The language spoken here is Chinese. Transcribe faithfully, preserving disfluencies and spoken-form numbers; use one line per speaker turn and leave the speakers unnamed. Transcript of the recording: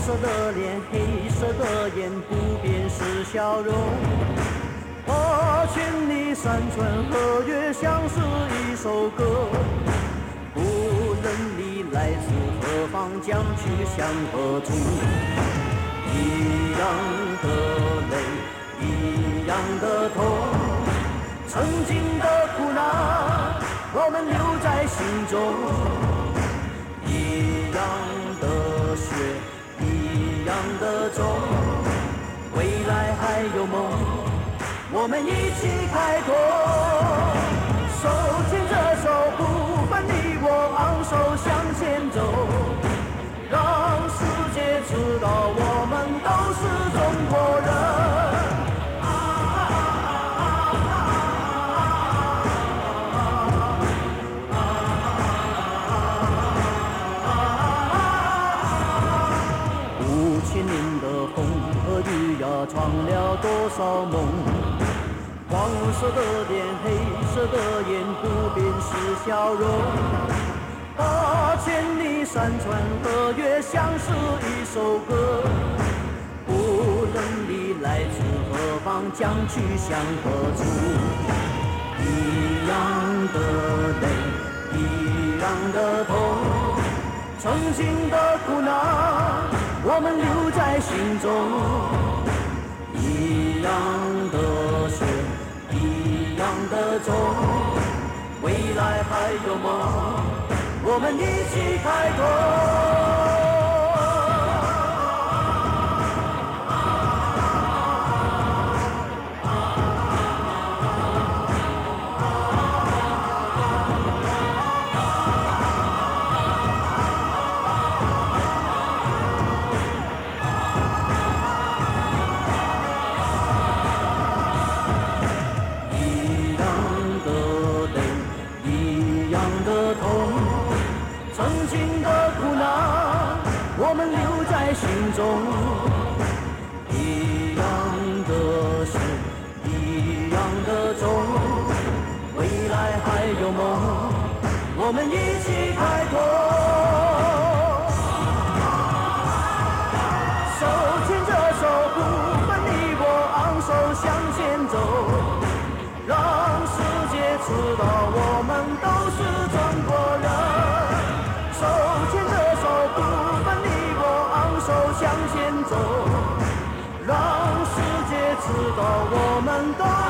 色的脸，黑色的眼，不变是笑容。八千里山川河岳，像是一首歌。无论你来自何方，将去向何处。一样的泪，一样的痛，曾经的苦难，我们留在心中。一样的血，一样的种，未来还有梦，我们一起开拓。手牵着手，不分你我，昂首向前走，让世界知道我们都是中国人。五千年的风和雨呀，闯了多少梦。黄色的脸，黑色的眼，不变是笑容。八千里山川河岳，像是一首歌。无论你来自何方，将去向何处。一样的泪，一样的痛，曾经的苦难，我们留在心中。一样的血，一样的种，未来还有梦，我们一起开拓。曾经的苦难，我们留在心中。一样的血，一样的种，未来还有梦，我们一起开拓。手牵着手，不分你我，昂首向前走，让世界知道我们都是中国人。手牵着手，不分你我，昂首向前走，让世界知道我们都